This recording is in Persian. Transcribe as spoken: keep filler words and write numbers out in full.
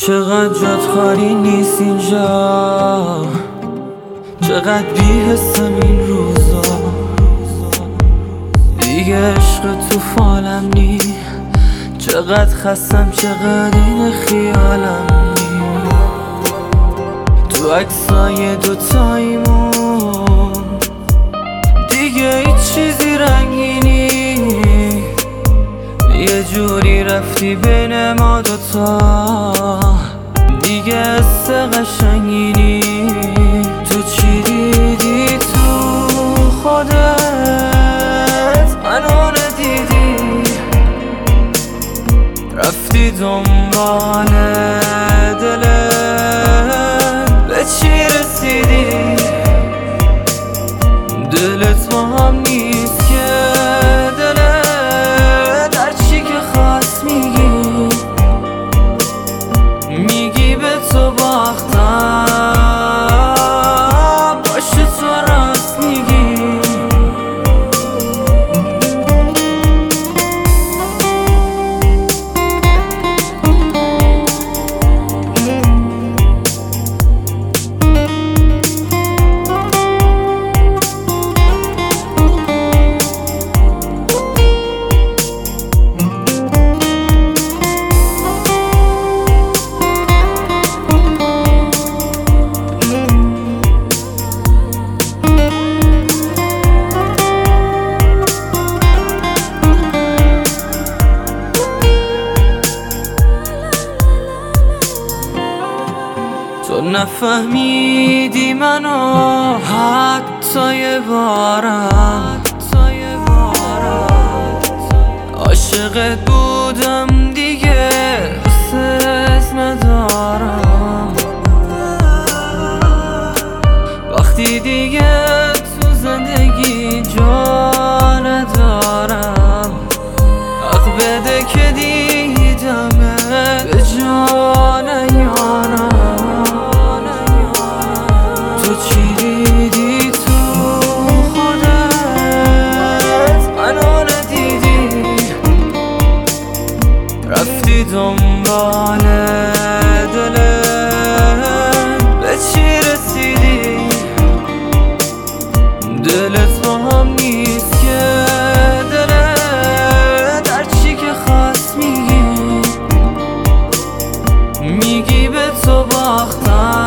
چقدر جات خالی نیست اینجا، چقدر بی‌حسم این روزا. دیگه عشق تو فالم نی، چقدر خستم، چقدر این خیالم نی. تو عکسای دوتاییمون دیگه هیچ چیزی رنگینی، یه جوری رفتی بین ما دوتا، دیگه حس قشنگینی. تو چی دیدی تو خودت منو ندیدی، رفتی دنبال دلت، به چی رسیدی؟ دلت با هم نیست که دلت هر چی که خواست میگی، میگی به تو باختم، باشه تو راست میگی. تو نفهمیدی منو حتی یه بارم، عاشقت بودم دیگه حست ندارم. وقتی دیگه تو زندگی جا ندارم، حق بده که دیدمه به جا نیارم. رفتی دنبال دلت، به چی رسیدی؟ دلت با هم نیست که دلت هر چی که خواست میگی، میگی به تو باختم،